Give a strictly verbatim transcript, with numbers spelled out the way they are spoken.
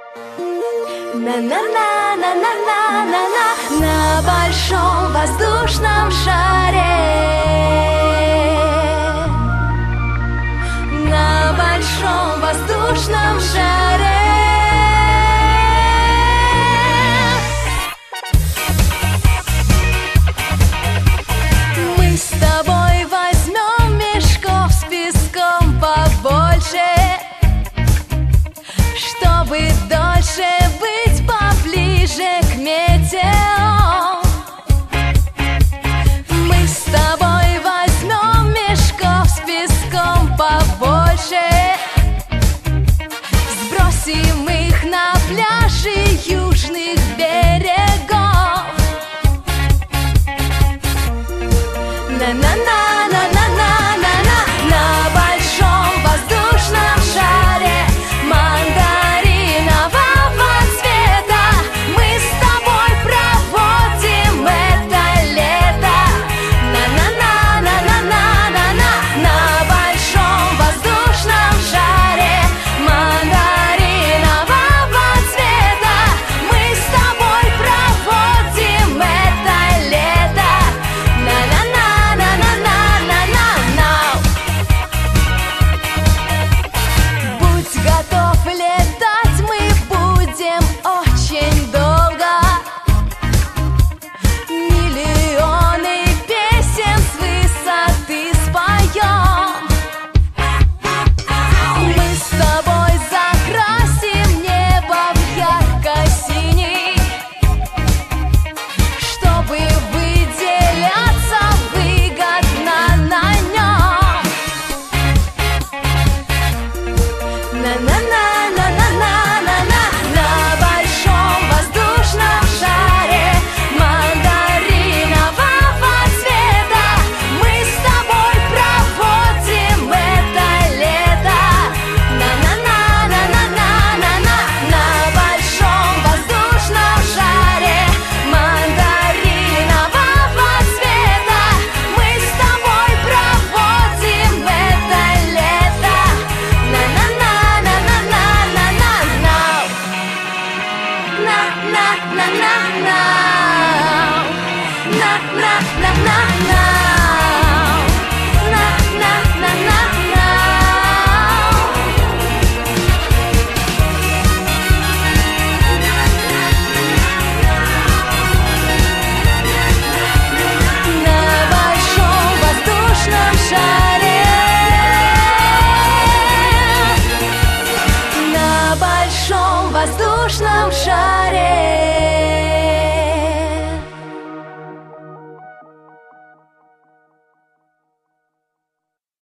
На-на-на-на-на-на-на-на на большом воздушном шаре, на большом воздушном шаре. Мы с тобой возьмем мешков с песком побольше, чтобы дольше быть поближе к метеорам. Мы с тобой возьмем мешков с песком побольше, сбросим их на пляжи южных берегов. На-на-на-на-на-на-на-на на большом воздушном шаре мандаринового цвета мы с тобой проводим это лето. На-на-на-на-на-на-на-на на большом воздушном шаре мандаринового цвета мы с тобой проводим это лето. На-на-на-на-на-на-на-на. Будь готов летать, мы будем очень долго. Миллионы песен с высоты споем. Мы с тобой закрасим небо в ярко-синий, чтобы выделяться выгодно на нем. На-на-на-на-на-на-на-на на большом воздушном шаре мандаринового цвета мы с тобой проводим это лето. На-на-на-на-на-на-на на большом воздушном шаре мандаринового цвета мы с тобой проводим это лето. На большом воздушном шаре, на большом воздушном шаре.